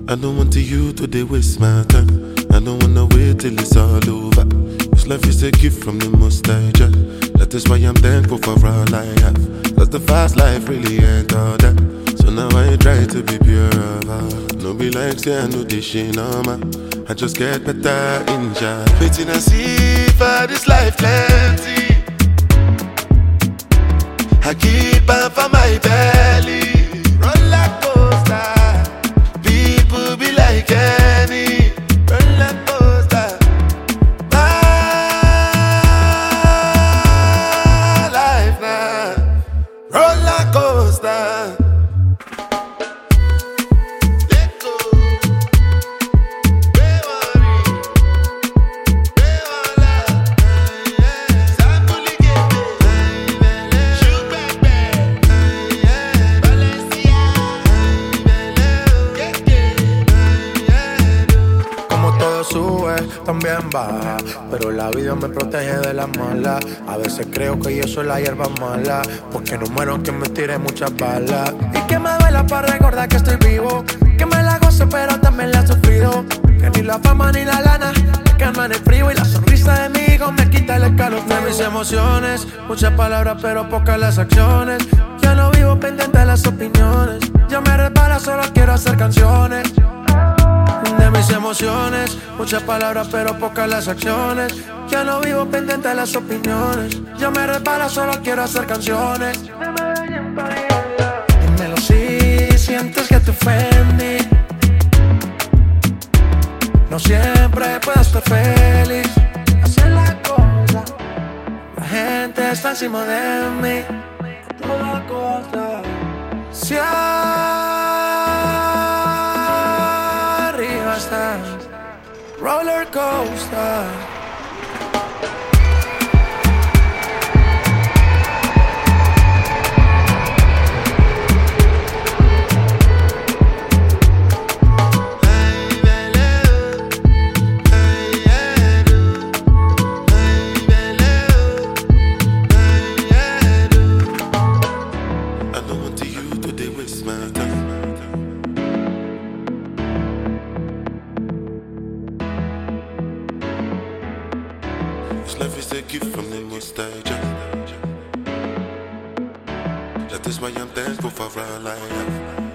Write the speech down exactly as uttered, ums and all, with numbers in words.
I don't want to you to they waste my time. I don't wanna wait till it's all over. This life is a gift from the Most High Jah. That is why I'm thankful for all I have. Cause the fast life really ain't all that. So now I try to be pure of heart. No be like say I know this shit no man. I just get better in Jah. Waiting and see for this life plenty. I keep on for my belly. Roller coaster. People be like any roller coaster. My life now, roller coaster. Let go. Don't worry. Don't worry. Sample again. Shoot back back. Como todo sube, también baja, pero la vida me protege de las malas. A veces creo que yo soy la hierba mala, porque no muero aunque me tire muchas balas. Y que me duela para recordar que estoy vivo, que me la gozo pero también la he sufrido. Que ni la fama ni la lana me calman el frío, y la sonrisa de mi hijo me quita el escalofrío. De mis emociones, muchas palabras pero pocas las acciones. Ya no vivo pendiente de las opiniones, ya me resbala, solo quiero hacer canciones. De mis emociones, muchas palabras pero pocas las acciones. Ya no vivo pendiente de las opiniones, ya me resbala, solo quiero hacer canciones. Dímelo si sientes que te ofendí. No siempre puedo estar feliz. Así es la cosa, la gente está encima de mí. Toda cosa. Si arriba estás, roller coaster. This life is a gift from the Most High Jah. That is why I'm thankful for all I have.